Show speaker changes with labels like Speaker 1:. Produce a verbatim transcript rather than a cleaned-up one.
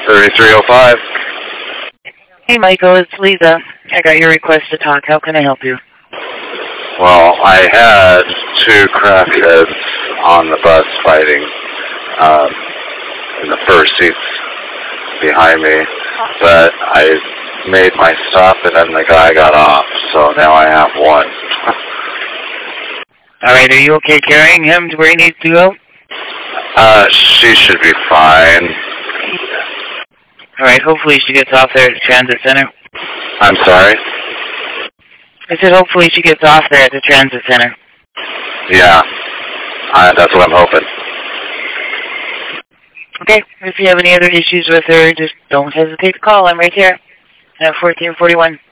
Speaker 1: thirty-three oh five.
Speaker 2: Hey, Michael, it's Lisa. I got your request to talk. How can I help you?
Speaker 1: Well, I had two crackheads on the bus fighting um, in the first seats behind me, but I made my stop and then the guy got off, so now I have one.
Speaker 2: All right, are you okay carrying him to where he needs to go?
Speaker 1: Uh, she should be fine.
Speaker 2: All right, hopefully she gets off there at the transit center.
Speaker 1: I'm sorry?
Speaker 2: I said hopefully she gets off there at the transit center.
Speaker 1: Yeah, uh, that's what I'm hoping.
Speaker 2: Okay, if you have any other issues with her, just don't hesitate to call. I'm right here at fourteen forty-one.